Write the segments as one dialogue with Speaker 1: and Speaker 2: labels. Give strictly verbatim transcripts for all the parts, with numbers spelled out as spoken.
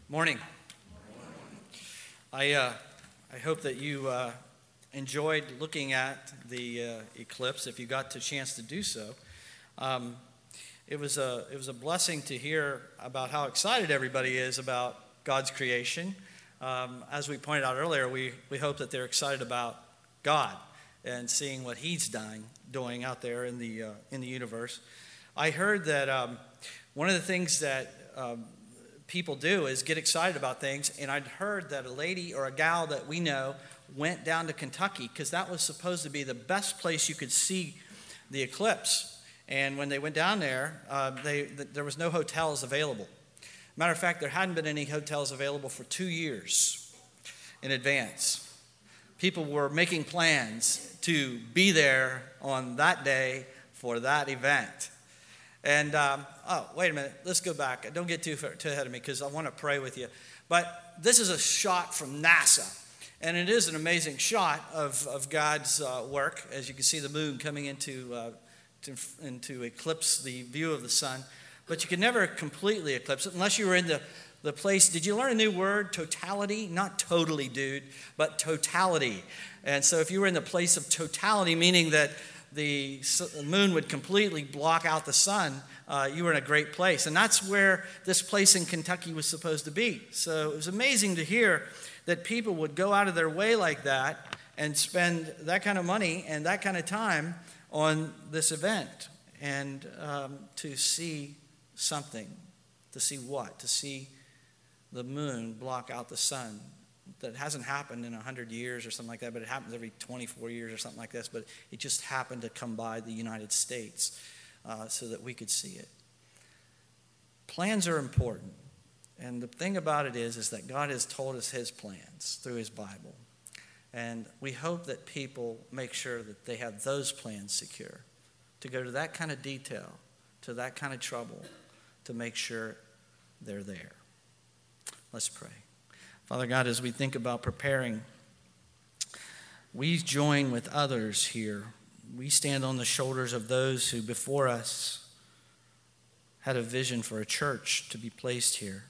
Speaker 1: Morning. I uh, I hope that you uh, enjoyed looking at the uh, eclipse. If you got the chance to do so, um, it was a it was a blessing to hear about how excited everybody is about God's creation. Um, as we pointed out earlier, we we hope that they're excited about God and seeing what He's doing doing out there in the uh, in the universe. I heard that um, one of the things that um, people do is get excited about things, and I'd heard that a lady or a gal that we know went down to Kentucky because that was supposed to be the best place you could see the eclipse. And when they went down there, uh, they th- there was no hotels available. Matter of fact, there hadn't been any hotels available for two years in advance. People were making plans to be there on that day for that event. And, um, oh, wait a minute. Let's go back. Don't get too, far, too ahead of me because I want to pray with you. But this is a shot from NASA. And it is an amazing shot of, of God's uh, work. As you can see the moon coming into, uh, to, into eclipse the view of the sun. But you can never completely eclipse it unless you were in the, the place. Did you learn a new word? Totality? Not totally, dude, but totality. And so if you were in the place of totality, meaning that the moon would completely block out the sun, uh, you were in a great place. And that's where this place in Kentucky was supposed to be. So it was amazing to hear that people would go out of their way like that and spend that kind of money and that kind of time on this event. And um, to see something, to see what? To see the moon block out the sun. That hasn't happened in one hundred years or something like that, but it happens every twenty-four years or something like this. But it just happened to come by the United States uh, so that we could see it. Plans are important. And the thing about it is, is that God has told us His plans through His Bible. And we hope that people make sure that they have those plans secure, to go to that kind of detail, to that kind of trouble, to make sure they're there. Let's pray. Father God, as we think about preparing, we join with others here. We stand on the shoulders of those who before us had a vision for a church to be placed here.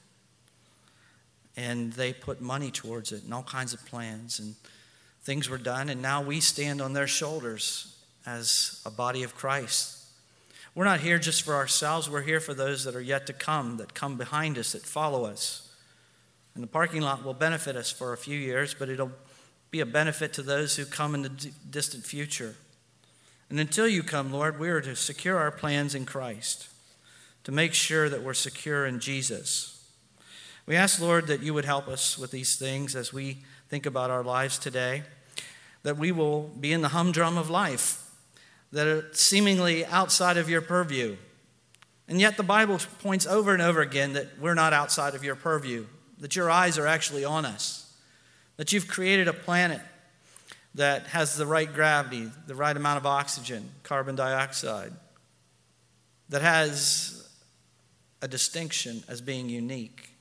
Speaker 1: And they put money towards it and all kinds of plans, and things were done, and now we stand on their shoulders as a body of Christ. We're not here just for ourselves. We're here for those that are yet to come, that come behind us, that follow us. And the parking lot will benefit us for a few years, but it'll be a benefit to those who come in the d- distant future. And until you come, Lord, we are to secure our plans in Christ, to make sure that we're secure in Jesus. We ask, Lord, that you would help us with these things as we think about our lives today, that we will be in the humdrum of life, that are seemingly outside of your purview. And yet the Bible points over and over again that we're not outside of your purview, that your eyes are actually on us, that you've created a planet that has the right gravity, the right amount of oxygen, carbon dioxide, that has a distinction as being unique,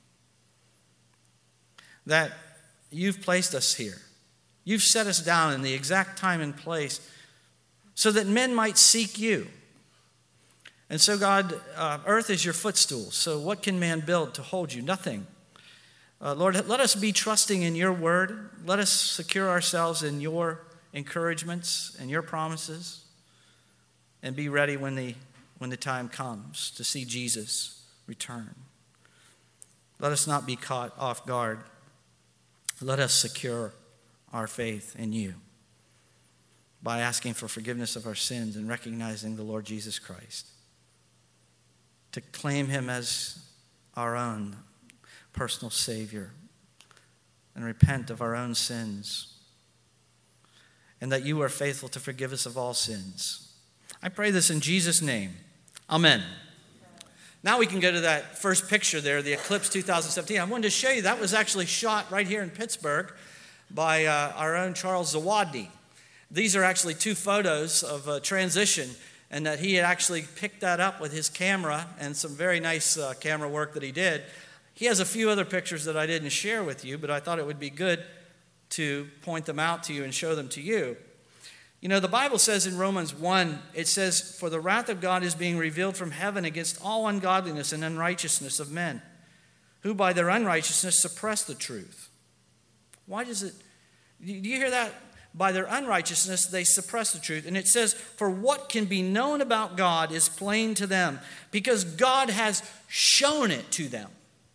Speaker 1: that you've placed us here. You've set us down in the exact time and place so that men might seek you. And so, God, uh, earth is your footstool. So what can man build to hold you? Nothing. Uh, Lord, let us be trusting in your word. Let us secure ourselves in your encouragements and your promises, and be ready when the, when the time comes to see Jesus return. Let us not be caught off guard. Let us secure our faith in you by asking for forgiveness of our sins and recognizing the Lord Jesus Christ, to claim him as our own personal Savior, and repent of our own sins, and that you are faithful to forgive us of all sins. I pray this in Jesus' name. Amen. Now we can go to that first picture there, the eclipse two thousand seventeen. I wanted to show you that was actually shot right here in Pittsburgh by uh, our own Charles Zawadny. These are actually two photos of a transition, and that he had actually picked that up with his camera and some very nice uh, camera work that he did. He has a few other pictures that I didn't share with you, but I thought it would be good to point them out to you and show them to you. You know, the Bible says in Romans one, it says, "For the wrath of God is being revealed from heaven against all ungodliness and unrighteousness of men, who by their unrighteousness suppress the truth. Why does it, do you hear that? By their unrighteousness, they suppress the truth. And it says, for what can be known about God is plain to them, because God has shown it to them.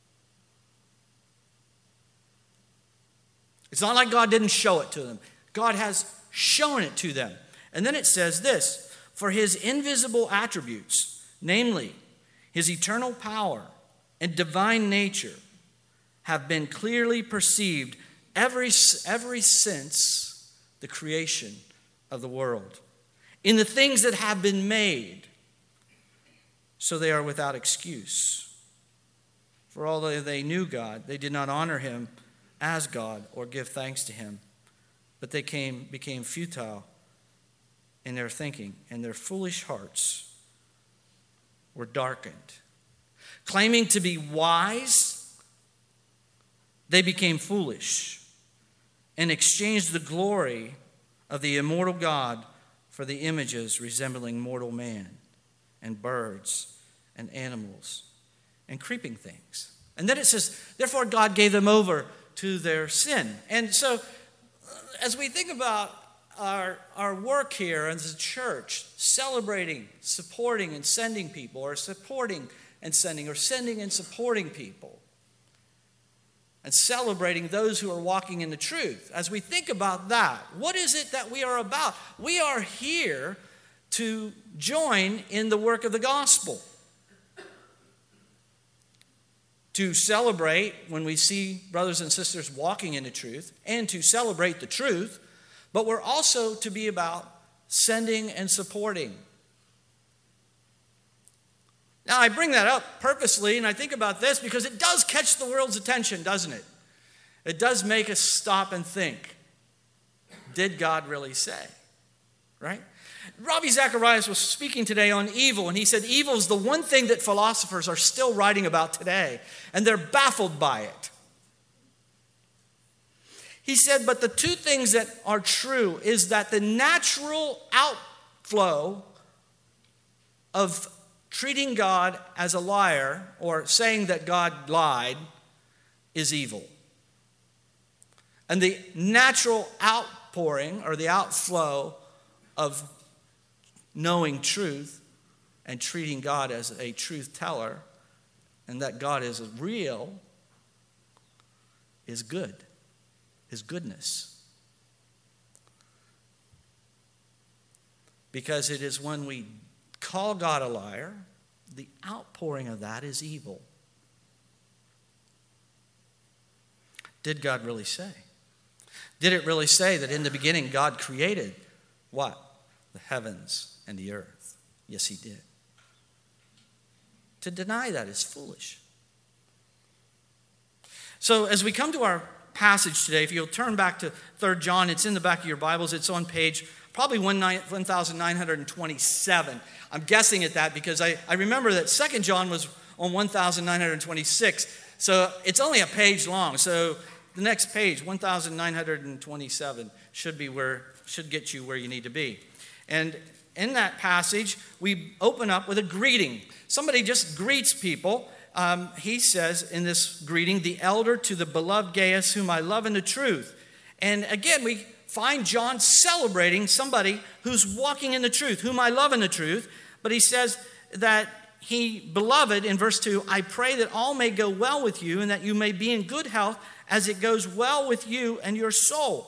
Speaker 1: It's not like God didn't show it to them. God has shown it to them. And then it says this, for his invisible attributes, namely his eternal power and divine nature, have been clearly perceived every, every since the creation of the world, in the things that have been made, so they are without excuse. For although they knew God, they did not honor him as God or give thanks to him, but they came, became futile in their thinking, and their foolish hearts were darkened. Claiming to be wise, they became foolish and exchanged the glory of the immortal God for the images resembling mortal man and birds and animals and creeping things. And then it says, therefore God gave them over to their sin. And so as we think about our, our work here as a church, celebrating, supporting, and sending people, or supporting and sending, or sending and supporting people, and celebrating those who are walking in the truth. As we think about that, what is it that we are about? We are here to join in the work of the gospel. To celebrate when we see brothers and sisters walking in the truth, and to celebrate the truth, but we're also to be about sending and supporting. Now, I bring that up purposely, and I think about this because it does catch the world's attention, doesn't it? It does make us stop and think, did God really say? Right? Ravi Zacharias was speaking today on evil, and he said evil is the one thing that philosophers are still writing about today, and they're baffled by it. He said, but the two things that are true is that the natural outflow of treating God as a liar or saying that God lied is evil. And the natural outpouring or the outflow of knowing truth and treating God as a truth teller and that God is real is good, is goodness. Because it is when we call God a liar, the outpouring of that is evil. Did God really say? Did it really say that in the beginning God created what? The heavens and the earth. Yes, he did. To deny that is foolish. So as we come to our passage today, if you'll turn back to Third John, it's in the back of your Bibles. It's on page probably one thousand nine hundred twenty-seven. I'm guessing at that because I, I remember that Second John was on one thousand nine hundred twenty-six. So it's only a page long. So the next page, one thousand nine hundred twenty-seven, should be where should get you where you need to be. And in that passage, we open up with a greeting. Somebody just greets people. Um, he says in this greeting, the elder to the beloved Gaius, whom I love in the truth. And again, we find John celebrating somebody who's walking in the truth, whom I love in the truth. But he says that he, beloved, in verse two, I pray that all may go well with you and that you may be in good health as it goes well with you and your soul.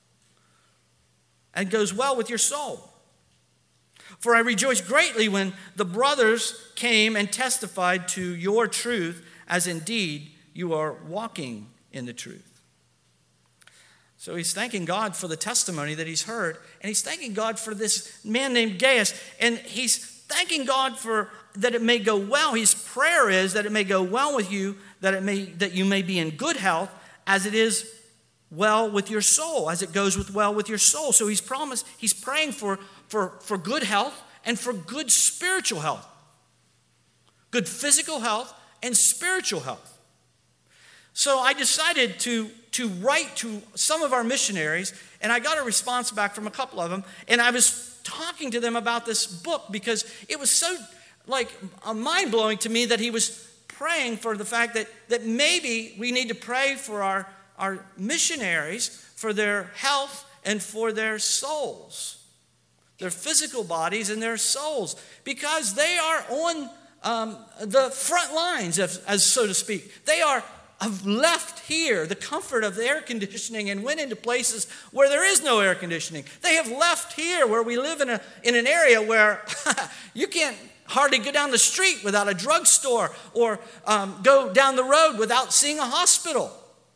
Speaker 1: And goes well with your soul. For I rejoiced greatly when the brothers came and testified to your truth, as indeed you are walking in the truth. So he's thanking God for the testimony that he's heard, and he's thanking God for this man named Gaius, and he's thanking God for that it may go well. His prayer is that it may go well with you, that it may that you may be in good health, as it is well with your soul, as it goes with well with your soul. So he's promised, he's praying for, for, for good health and for good spiritual health. Good physical health and spiritual health. So I decided to, to write to some of our missionaries, and I got a response back from a couple of them, and I was talking to them about this book because it was so like mind-blowing to me that he was praying for the fact that, that maybe we need to pray for our, our missionaries, for their health and for their souls, their physical bodies and their souls, because they are on um, the front lines, as, as so to speak. They are have left here the comfort of the air conditioning and went into places where there is no air conditioning. They have left here where we live in a in an area where you can't hardly go down the street without a drugstore or um, go down the road without seeing a hospital.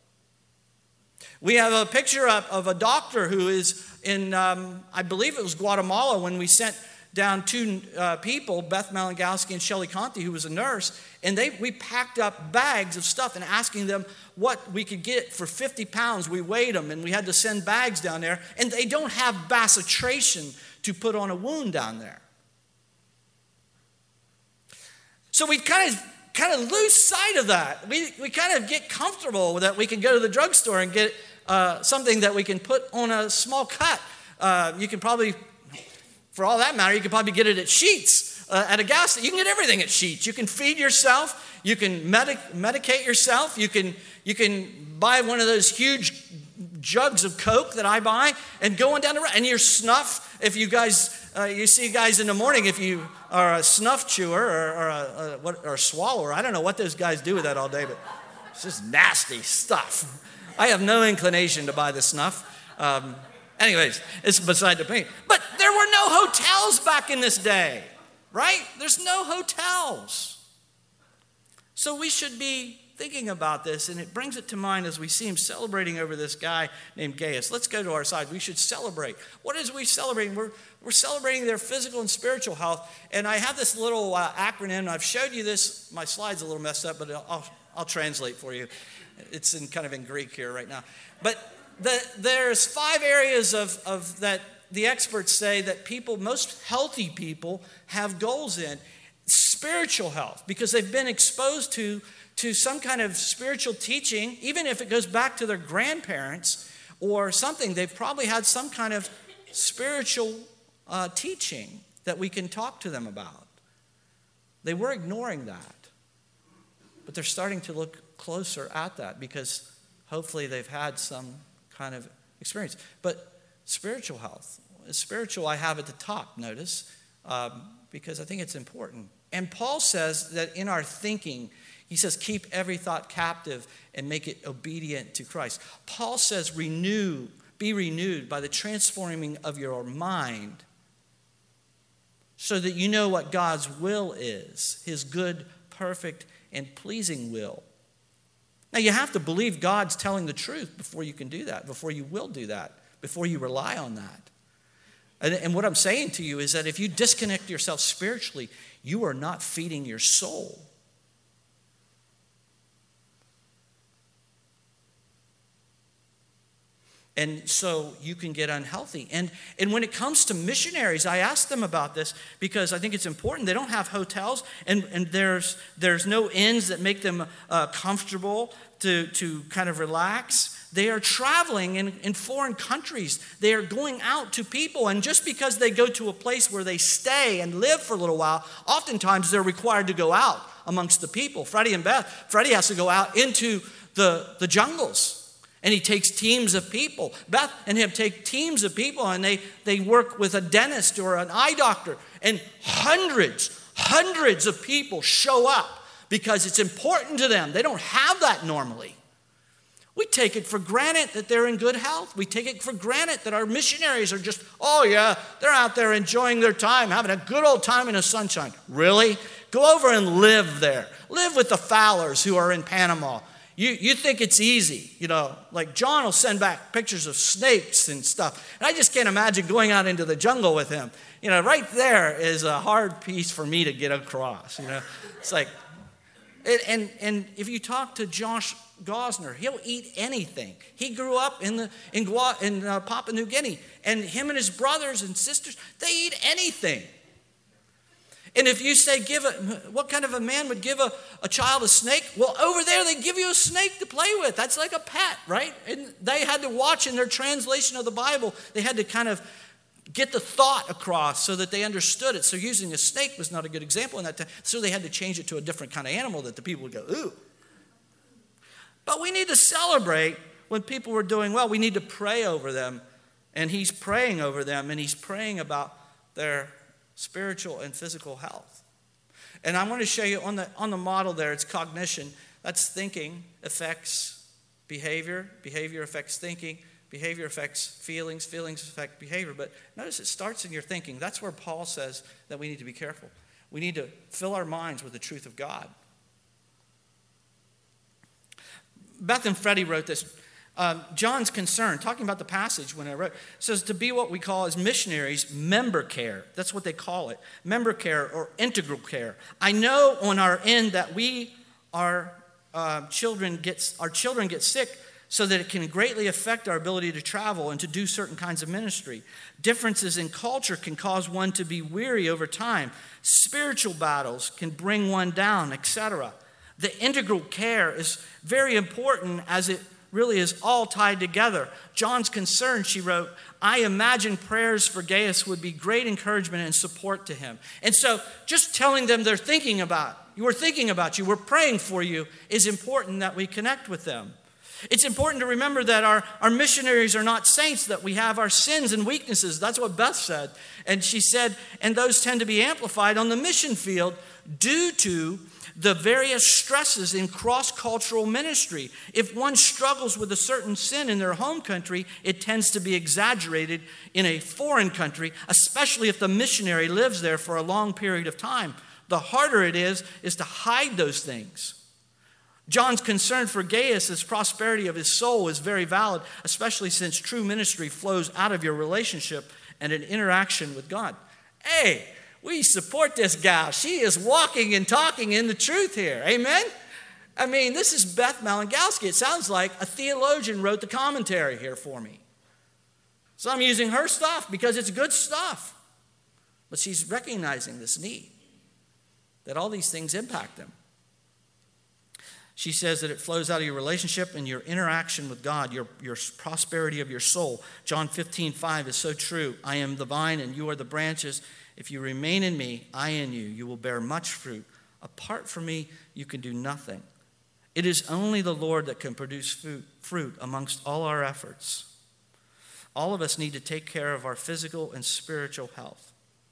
Speaker 1: We have a picture of, of a doctor who is in, um, I believe it was Guatemala, when we sent down two uh, people, Beth Malingowski and Shelley Conti, who was a nurse, and they we packed up bags of stuff and asking them what we could get for fifty pounds. We weighed them, and we had to send bags down there, and they don't have bacitration to put on a wound down there. So we kind of kind of lose sight of that. We we kind of get comfortable that we can go to the drugstore and get uh, something that we can put on a small cut. Uh, you can probably, for all that matter, you can probably get it at Sheetz, uh, at a gas station. You can get everything at Sheetz. You can feed yourself. You can medic- medicate yourself. You can you can buy one of those huge jugs of Coke that I buy and go on down the road. And your snuff, if you guys, uh, you see guys in the morning, if you are a snuff chewer or, or, a, a, what, or a swallower, I don't know what those guys do with that all day, but it's just nasty stuff. I have no inclination to buy the snuff. Um, anyways, it's beside the point. But there were no hotels back in this day, right? There's no hotels. So we should be thinking about this, and it brings it to mind as we see him celebrating over this guy named Gaius. Let's go to our side. We should celebrate. What is we celebrating? We're, we're celebrating their physical and spiritual health. And I have this little uh, acronym. I've showed you this. My slide's a little messed up, but I'll, I'll translate for you. It's in kind of in Greek here right now. But the, there's five areas of, of that the experts say that people, most healthy people, have goals in. Spiritual health, because they've been exposed to to some kind of spiritual teaching, even if it goes back to their grandparents or something. They've probably had some kind of spiritual uh, teaching that we can talk to them about. They were ignoring that, but they're starting to look closer at that because hopefully they've had some kind of experience. But spiritual health, spiritual I have at the top, notice, um, because I think it's important. And Paul says that in our thinking, he says, keep every thought captive and make it obedient to Christ. Paul says, renew, be renewed by the transforming of your mind so that you know what God's will is, his good, perfect, and pleasing will. Now, you have to believe God's telling the truth before you can do that, before you will do that, before you rely on that. And, and what I'm saying to you is that if you disconnect yourself spiritually, you are not feeding your soul. And so you can get unhealthy. And, and when it comes to missionaries, I asked them about this because I think it's important. They don't have hotels, and, and there's, there's no inns that make them uh, comfortable to, to kind of relax. They are traveling in, in foreign countries. They are going out to people. And just because they go to a place where they stay and live for a little while, oftentimes they're required to go out amongst the people. Freddie and Beth, Freddie has to go out into the, the jungles. And he takes teams of people. Beth and him take teams of people, and they, they work with a dentist or an eye doctor. And hundreds, hundreds of people show up because it's important to them. They don't have that normally. We take it for granted that they're in good health. We take it for granted that our missionaries are just, oh yeah, they're out there enjoying their time, having a good old time in the sunshine. Really? Go over and live there. Live with the Fowlers who are in Panama. You, you think it's easy, you know, like John will send back pictures of snakes and stuff. And I just can't imagine going out into the jungle with him. You know, right there is a hard piece for me to get across, you know. It's like, and, and, and if you talk to Josh Gosner, he'll eat anything. He grew up in, the, in, Gua, in uh, Papua New Guinea, and him and his brothers and sisters, they eat anything. And if you say, give a, what kind of a man would give a, a child a snake? Well, over there, they give you a snake to play with. That's like a pet, right? And they had to watch in their translation of the Bible. They had to kind of get the thought across so that they understood it. So using a snake was not a good example in that time. So they had to change it to a different kind of animal that the people would go, ooh. But we need to celebrate when people were doing well. We need to pray over them. And he's praying over them, and he's praying about their spiritual and physical health. And I want to show you on the, on the model there, it's cognition. That's thinking affects behavior. Behavior affects thinking. Behavior affects feelings. Feelings affect behavior. But notice it starts in your thinking. That's where Paul says that we need to be careful. We need to fill our minds with the truth of God. Beth and Freddie wrote this. Um, John's concern, talking about the passage when I wrote, says to be what we call as missionaries, member care. That's what they call it. Member care or integral care. I know on our end that we, our uh, children get, our children get sick so that it can greatly affect our ability to travel and to do certain kinds of ministry. Differences in culture can cause one to be weary over time. Spiritual battles can bring one down, et cetera. The integral care is very important as it really is all tied together. John's concern, she wrote, I imagine prayers for Gaius would be great encouragement and support to him. And so just telling them they're thinking about, you we're thinking about you, we're praying for you, is important that we connect with them. It's important to remember that our, our missionaries are not saints, that we have our sins and weaknesses. That's what Beth said. And she said, and those tend to be amplified on the mission field due to the various stresses in cross-cultural ministry. If one struggles with a certain sin in their home country, it tends to be exaggerated in a foreign country, especially if the missionary lives there for a long period of time. The harder it is, is to hide those things. John's concern for Gaius' prosperity of his soul is very valid, especially since true ministry flows out of your relationship and an interaction with God. Hey, we support this gal. She is walking and talking in the truth here. Amen? I mean, this is Beth Malingalski. It sounds like a theologian wrote the commentary here for me. So I'm using her stuff because it's good stuff. But she's recognizing this need, that all these things impact them. She says that it flows out of your relationship and your interaction with God, your, your prosperity of your soul. John fifteen five is so true. I am the vine and you are the branches. If you remain in me, I in you, you will bear much fruit. Apart from me, you can do nothing. It is only the Lord that can produce fruit, fruit amongst all our efforts. All of us need to take care of our physical and spiritual health.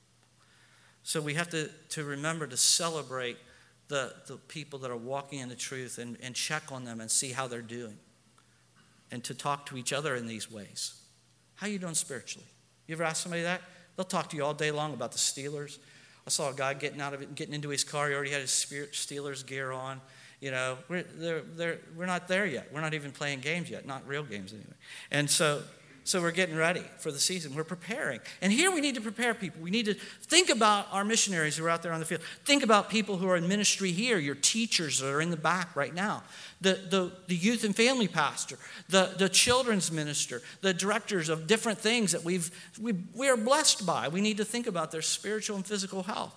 Speaker 1: So we have to, to remember to celebrate the, the people that are walking in the truth and, and check on them and see how they're doing. And to talk to each other in these ways. How are you doing spiritually? You ever ask somebody that? They'll talk to you all day long about the Steelers. I saw a guy getting out of it, getting into his car. He already had his Steelers gear on. You know, we're, they're, they're, we're not there yet. We're not even playing games yet, not real games anyway. And so, so we're getting ready for the season. We're preparing. And here we need to prepare people. We need to think about our missionaries who are out there on the field. Think about people who are in ministry here, your teachers that are in the back right now, the, the, the youth and family pastor, the, the children's minister, the directors of different things that we've, we, we are blessed by. We need to think about their spiritual and physical health.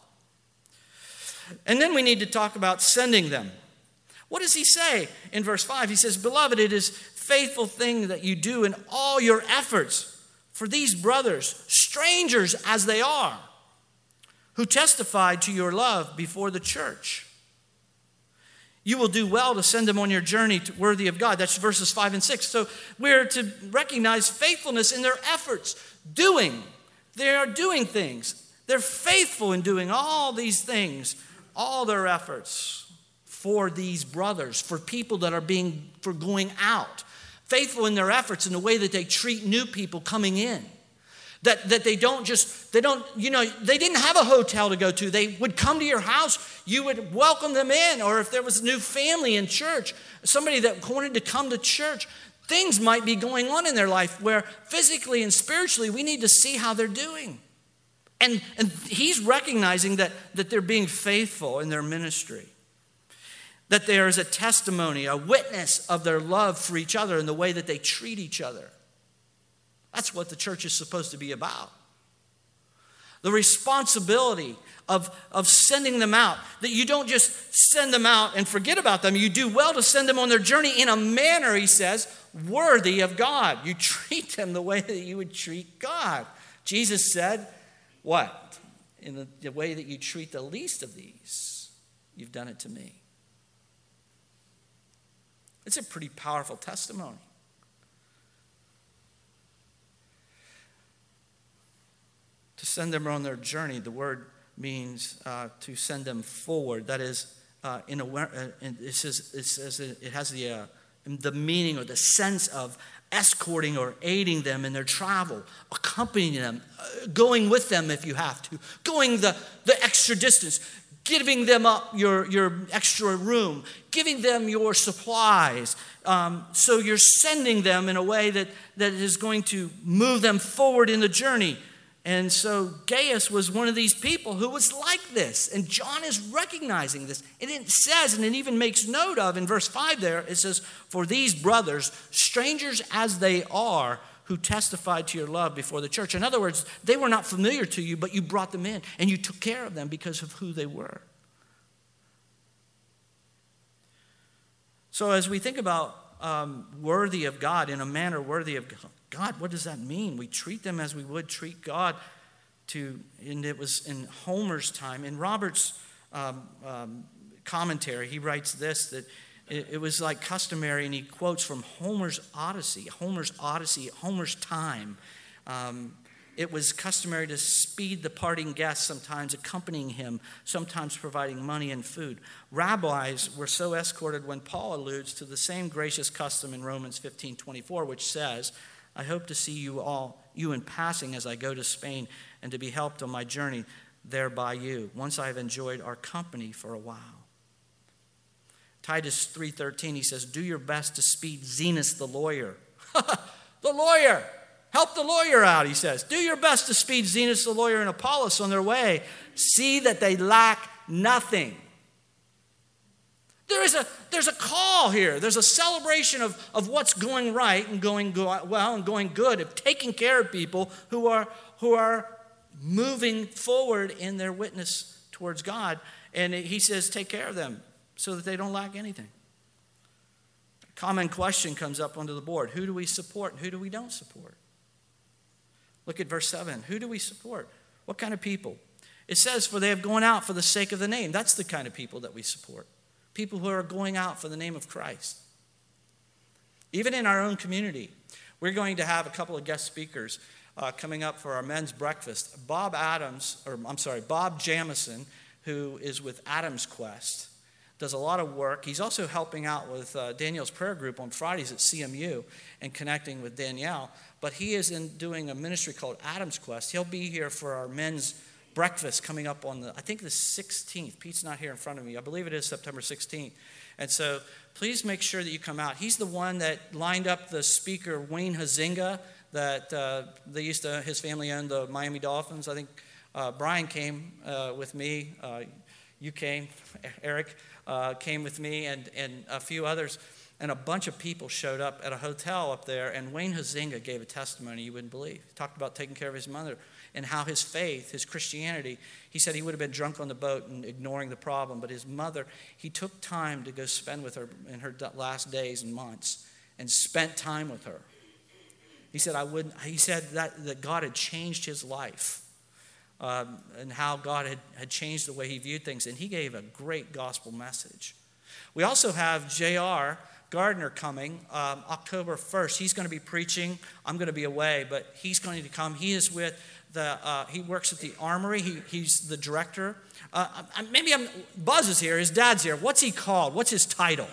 Speaker 1: And then we need to talk about sending them. What does he say in verse five? He says, beloved, it is faithful thing that you do in all your efforts for these brothers, strangers as they are, who testified to your love before the church. You will do well to send them on your journey to, worthy of God. That's verses five and six. So we're to recognize faithfulness in their efforts, doing. They are doing things. They're faithful in doing all these things, all their efforts for these brothers, for people that are being, for going out. Faithful in their efforts in the way that they treat new people coming in. That, that they don't just, they don't, you know, they didn't have a hotel to go to. They would come to your house. You would welcome them in. Or if there was a new family in church, somebody that wanted to come to church, things might be going on in their life where physically and spiritually we need to see how they're doing. And, and he's recognizing that, that they're being faithful in their ministry. That there is a testimony, a witness of their love for each other and the way that they treat each other. That's what the church is supposed to be about. The responsibility of, of sending them out. That you don't just send them out and forget about them. You do well to send them on their journey in a manner, he says, worthy of God. You treat them the way that you would treat God. Jesus said, what? In the, the way that you treat the least of these, you've done it to me. It's a pretty powerful testimony. To send them on their journey, the word means uh, to send them forward. That is, uh, in a, uh, it says, it says it has the uh, the meaning or the sense of escorting or aiding them in their travel, accompanying them, uh, going with them if you have to, going the, the extra distance, giving them up your, your extra room, giving them your supplies. Um, so you're sending them in a way that, that is going to move them forward in the journey. And so Gaius was one of these people who was like this. And John is recognizing this. And it says, and it even makes note of in verse five there, it says, for these brothers, strangers as they are, who testified to your love before the church. In other words, they were not familiar to you, but you brought them in and you took care of them because of who they were. So as we think about um, worthy of God, in a manner worthy of God, what does that mean? We treat them as we would treat God. To, and it was in Homer's time. In Robert's um, um, commentary, he writes this, that it, it was like customary, and he quotes from Homer's Odyssey, Homer's Odyssey, Homer's time. Um, it was customary to speed the parting guests, sometimes accompanying him, sometimes providing money and food. Rabbis were so escorted when Paul alludes to the same gracious custom in Romans fifteen twenty-four, which says, I hope to see you all, you in passing as I go to Spain, and to be helped on my journey there by you, once I have enjoyed our company for a while. Titus three thirteen, he says, do your best to speed Zenas the lawyer. The lawyer! Help the lawyer out, he says. Do your best to speed Zenas the lawyer and Apollos on their way. See that they lack nothing. There is a, there's a call here. There's a celebration of, of what's going right and going go, well and going good, of taking care of people who are, who are moving forward in their witness towards God. And he says, take care of them so that they don't lack anything. A common question comes up onto the board. Who do we support and who do we don't support? Look at verse seven. Who do we support? What kind of people? It says, for they have gone out for the sake of the name. That's the kind of people that we support. People who are going out for the name of Christ. Even in our own community, we're going to have a couple of guest speakers uh, coming up for our men's breakfast. Bob Adams, or I'm sorry, Bob Jamison, who is with Adam's Quest, does a lot of work. He's also helping out with uh, Danielle's prayer group on Fridays at C M U and connecting with Danielle. But he is in doing a ministry called Adam's Quest. He'll be here for our men's breakfast coming up on the, I think the sixteenth. Pete's not here in front of me. I believe it is September sixteenth. And so please make sure that you come out. He's the one that lined up the speaker, Wayne Huizenga, that uh, they used to, his family owned the Miami Dolphins. I think uh, Brian came uh, with me. Uh, you came, Eric uh, came with me, and, and a few others. And a bunch of people showed up at a hotel up there, and Wayne Huizenga gave a testimony you wouldn't believe. He talked about taking care of his mother and how his faith, his Christianity, he said he would have been drunk on the boat and ignoring the problem, but his mother, he took time to go spend with her in her last days and months and spent time with her. He said, I wouldn't, he said that, that God had changed his life um, and how God had, had changed the way he viewed things, and he gave a great gospel message. We also have J R Gardner coming um, October first. He's going to be preaching. I'm going to be away, but he's going to come. He is with the, uh, he works at the Armory. He, he's the director. Uh, maybe I'm, Buzz is here. His dad's here. What's he called? What's his title?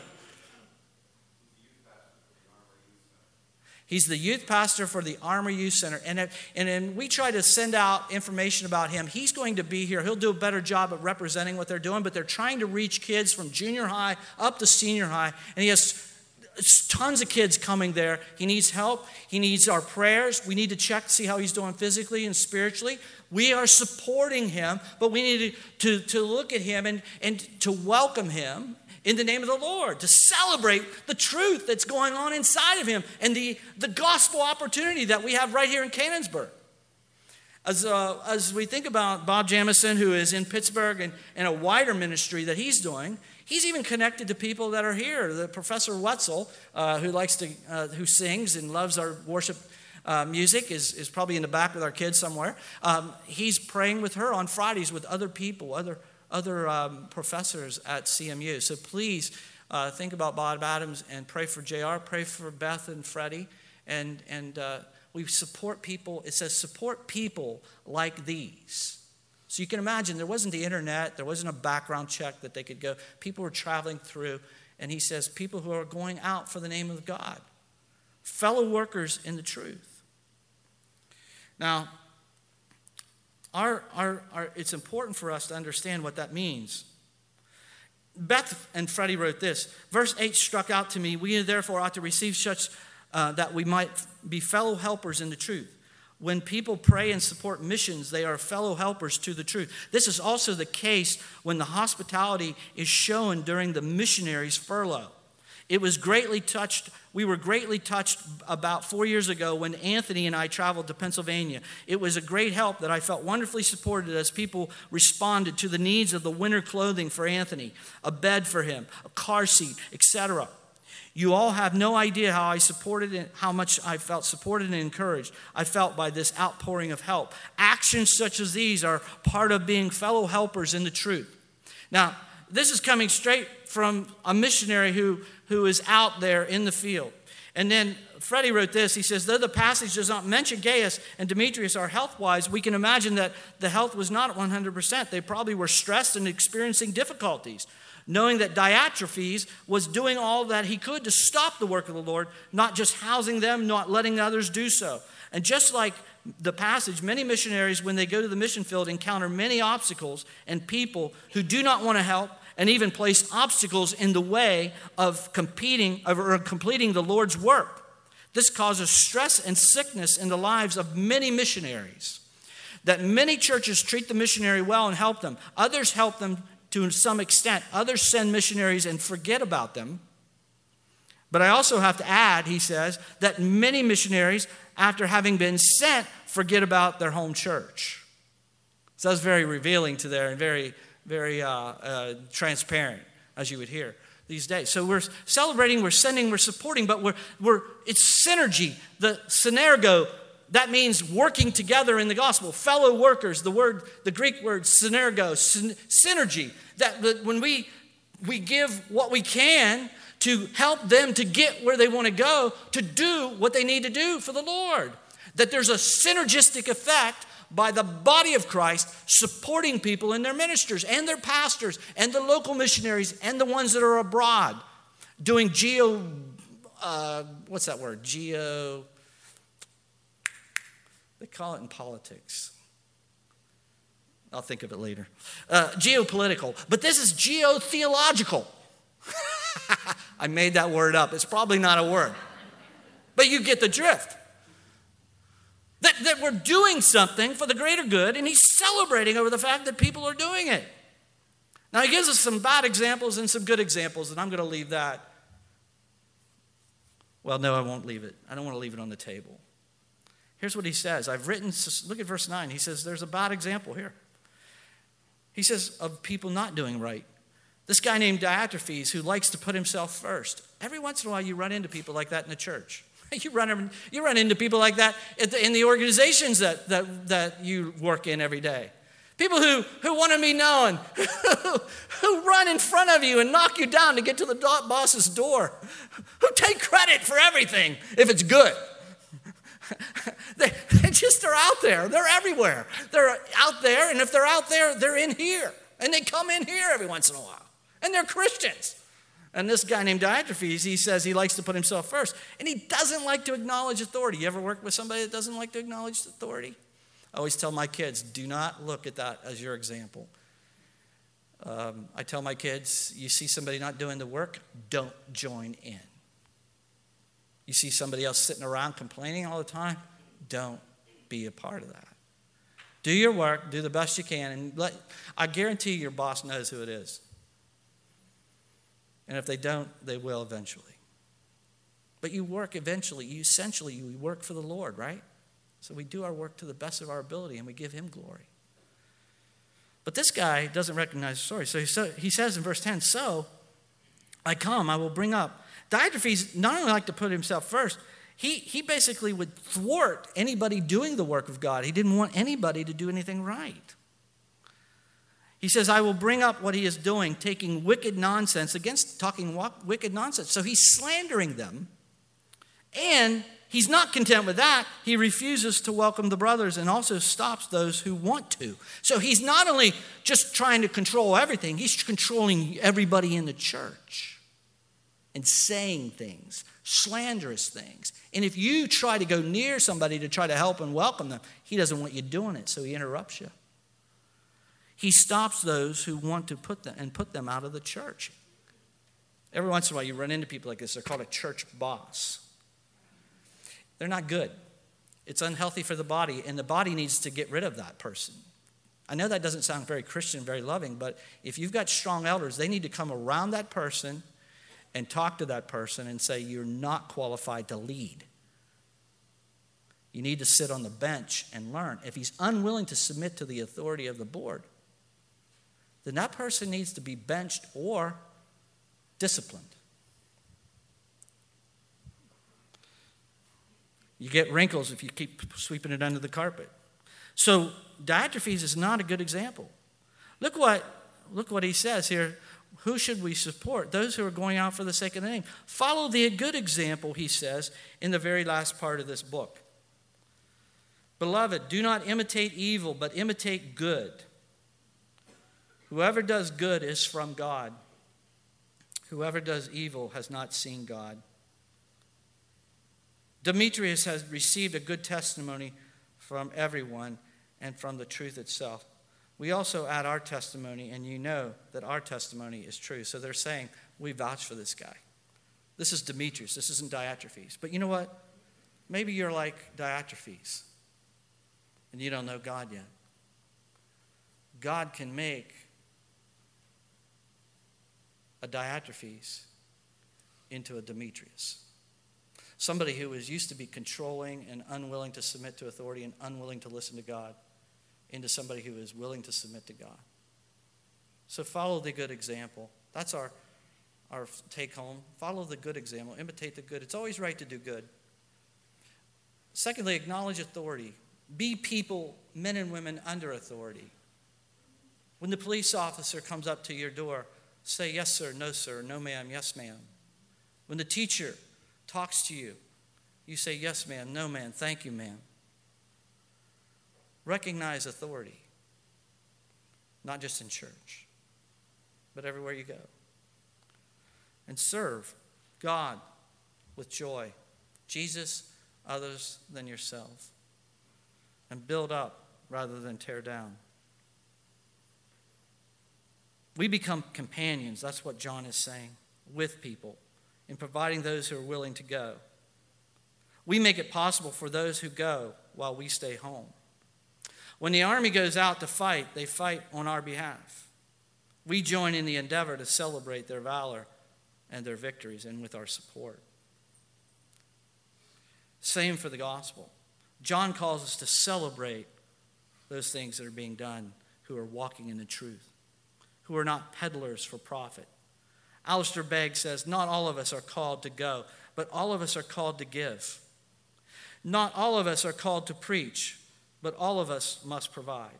Speaker 1: He's the youth pastor for the Armory Youth Center. And, it, and then we try to send out information about him. He's going to be here. He'll do a better job at representing what they're doing, but they're trying to reach kids from junior high up to senior high. And he has tons of kids coming there. He needs help. He needs our prayers. We need to check to see how he's doing physically and spiritually. We are supporting him, but we need to, to, to look at him and, and to welcome him in the name of the Lord, to celebrate the truth that's going on inside of him and the, the gospel opportunity that we have right here in Canonsburg. As, uh, as we think about Bob Jamison, who is in Pittsburgh and, and a wider ministry that he's doing, he's even connected to people that are here. The Professor Wetzel, uh, who likes to, uh, who sings and loves our worship uh, music is, is probably in the back with our kids somewhere. Um, he's praying with her on Fridays with other people, other, other um, professors at C M U. So please uh, think about Bob Adams and pray for J R, pray for Beth and Freddie. And, and uh, we support people. It says support people like these. So you can imagine there wasn't the internet. There wasn't a background check that they could go. People were traveling through. And he says people who are going out for the name of God. Fellow workers in the truth. Now, our, our, our, it's important for us to understand what that means. Beth and Freddie wrote this. Verse eight struck out to me. We therefore ought to receive such uh, that we might be fellow helpers in the truth. When people pray and support missions, they are fellow helpers to the truth. This is also the case when the hospitality is shown during the missionaries' furlough. It was greatly touched, we were greatly touched about four years ago when Anthony and I traveled to Pennsylvania. It was a great help that I felt wonderfully supported as people responded to the needs of the winter clothing for Anthony, a bed for him, a car seat, et cetera. You all have no idea how I supported and how much I felt supported and encouraged. I felt by this outpouring of help. Actions such as these are part of being fellow helpers in the truth. Now, this is coming straight from a missionary who, who is out there in the field. And then Freddie wrote this. He says, though the passage does not mention Gaius and Demetrius are health-wise, we can imagine that the health was not one hundred percent. They probably were stressed and experiencing difficulties. Knowing that Diotrephes was doing all that he could to stop the work of the Lord, not just housing them, not letting others do so. And just like the passage, many missionaries, when they go to the mission field, encounter many obstacles and people who do not want to help and even place obstacles in the way of competing or completing the Lord's work. This causes stress and sickness in the lives of many missionaries. That many churches treat the missionary well and help them. Others help them to some extent. Others send missionaries and forget about them. But I also have to add, he says, that many missionaries, after having been sent, forget about their home church. So that's very revealing to there and very, very uh, uh, transparent, as you would hear these days. So we're celebrating, we're sending, we're supporting, but we're, we're it's synergy. The synergo, that means working together in the gospel. Fellow workers, the word, the Greek word synergo, synergy. That, that when we we give what we can to help them to get where they want to go, to do what they need to do for the Lord. That there's a synergistic effect by the body of Christ supporting people in their ministers and their pastors and the local missionaries and the ones that are abroad doing geo, uh, what's that word? Geo... They call it in politics. I'll think of it later. Uh, geopolitical. But this is geotheological. I made that word up. It's probably not a word. But you get the drift. That, that we're doing something for the greater good, and he's celebrating over the fact that people are doing it. Now, he gives us some bad examples and some good examples, and I'm going to leave that. Well, no, I won't leave it. I don't want to leave it on the table. Here's what he says. I've written, look at verse nine. He says, there's a bad example here. He says, of people not doing right. This guy named Diotrephes who likes to put himself first. Every once in a while you run into people like that in the church. You run, you run into people like that in the organizations that, that, that you work in every day. People who, who want to be known, who run in front of you and knock you down to get to the boss's door, who take credit for everything if it's good. They, they just are out there. They're everywhere. They're out there, and if they're out there, they're in here. And they come in here every once in a while. And they're Christians. And this guy named Diotrephes, he says he likes to put himself first. And he doesn't like to acknowledge authority. You ever work with somebody that doesn't like to acknowledge authority? I always tell my kids, do not look at that as your example. Um, I tell my kids, you see somebody not doing the work, don't join in. You see somebody else sitting around complaining all the time, don't be a part of that. Do your work, do the best you can, and let, I guarantee your boss knows who it is. And if they don't, they will eventually. But you work eventually. You essentially, you work for the Lord, right? So we do our work to the best of our ability, and we give him glory. But this guy doesn't recognize the story. So he, so he says in verse ten, so I come, I will bring up. Diotrephes not only liked to put himself first, he, he basically would thwart anybody doing the work of God. He didn't want anybody to do anything right. He says, I will bring up what he is doing, taking wicked nonsense against talking wicked nonsense. So he's slandering them. And he's not content with that. He refuses to welcome the brothers and also stops those who want to. So he's not only just trying to control everything, he's controlling everybody in the church and saying things, slanderous things. And if you try to go near somebody to try to help and welcome them, he doesn't want you doing it, so he interrupts you. He stops those who want to put them and put them out of the church. Every once in a while you run into people like this. They're called a church boss. They're not good. It's unhealthy for the body, and the body needs to get rid of that person. I know that doesn't sound very Christian, very loving, but if you've got strong elders, they need to come around that person and talk to that person and say, you're not qualified to lead. You need to sit on the bench and learn. If he's unwilling to submit to the authority of the board, then that person needs to be benched or disciplined. You get wrinkles if you keep sweeping it under the carpet. So Diotrephes is not a good example. Look what, look what he says here. Who should we support? Those who are going out for the sake of the name. Follow the good example, he says, in the very last part of this book. Beloved, do not imitate evil, but imitate good. Whoever does good is from God. Whoever does evil has not seen God. Demetrius has received a good testimony from everyone and from the truth itself. We also add our testimony, and you know that our testimony is true. So they're saying, we vouch for this guy. This is Demetrius. This isn't Diotrephes. But you know what? Maybe you're like Diotrephes, and you don't know God yet. God can make a Diotrephes into a Demetrius. Somebody who was used to be controlling and unwilling to submit to authority and unwilling to listen to God into somebody who is willing to submit to God. So follow the good example. That's our, our take home. Follow the good example. Imitate the good. It's always right to do good. Secondly, acknowledge authority. Be people, men and women, under authority. When the police officer comes up to your door, say yes, sir, no, sir, no, ma'am, yes, ma'am. When the teacher talks to you, you say yes, ma'am, no, ma'am, thank you, ma'am. Recognize authority, not just in church, but everywhere you go. And serve God with joy, Jesus, others than yourself, and build up rather than tear down. We become companions, that's what John is saying, with people, in providing those who are willing to go. We make it possible for those who go while we stay home. When the army goes out to fight, they fight on our behalf. We join in the endeavor to celebrate their valor and their victories, and with our support. Same for the gospel. John calls us to celebrate those things that are being done, who are walking in the truth, who are not peddlers for profit. Alistair Begg says, not all of us are called to go, but all of us are called to give. Not all of us are called to preach, but all of us must provide.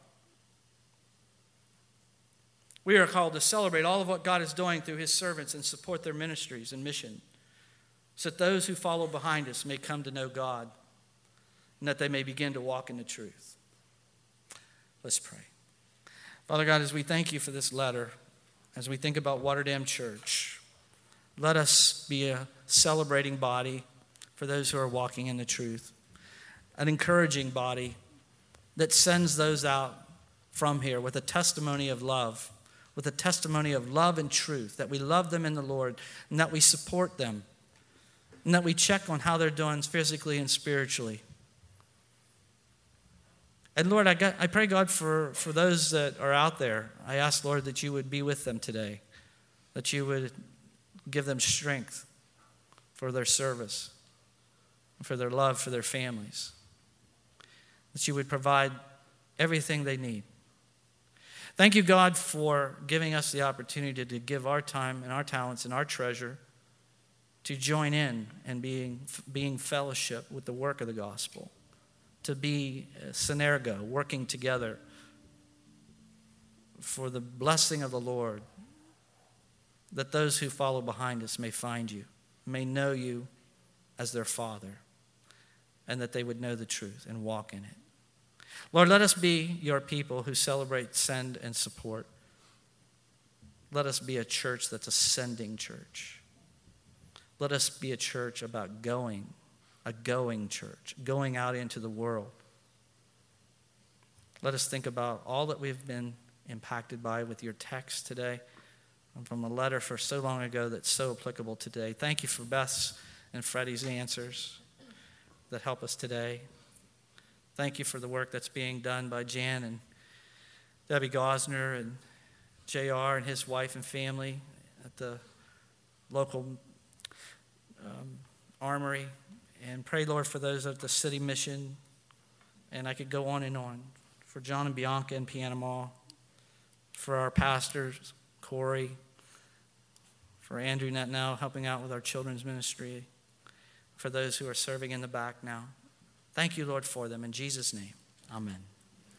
Speaker 1: We are called to celebrate all of what God is doing through his servants and support their ministries and mission, so that those who follow behind us may come to know God and that they may begin to walk in the truth. Let's pray. Father God, as we thank you for this letter, as we think about Waterdam Church, let us be a celebrating body for those who are walking in the truth, an encouraging body that sends those out from here with a testimony of love, with a testimony of love and truth, that we love them in the Lord and that we support them and that we check on how they're doing physically and spiritually. And Lord, I, got, I pray, God, for, for those that are out there, I ask, Lord, that you would be with them today, that you would give them strength for their service, for their love for their families, that you would provide everything they need. Thank you, God, for giving us the opportunity to give our time and our talents and our treasure to join in and being, being fellowship with the work of the gospel, to be synergo, working together for the blessing of the Lord, that those who follow behind us may find you, may know you as their Father, and that they would know the truth and walk in it. Lord, let us be your people who celebrate, send, and support. Let us be a church that's a sending church. Let us be a church about going, a going church, going out into the world. Let us think about all that we've been impacted by with your text today, and from a letter for so long ago that's so applicable today. Thank you for Beth's and Freddie's answers that help us today. Thank you for the work that's being done by Jan and Debbie Gosner and J R and his wife and family at the local um, armory. And pray, Lord, for those at the city mission. And I could go on and on. For John and Bianca in Panama. For our pastors, Corey. For Andrew Netnow helping out with our children's ministry. For those who are serving in the back now. Thank you, Lord, for them. In Jesus' name, amen.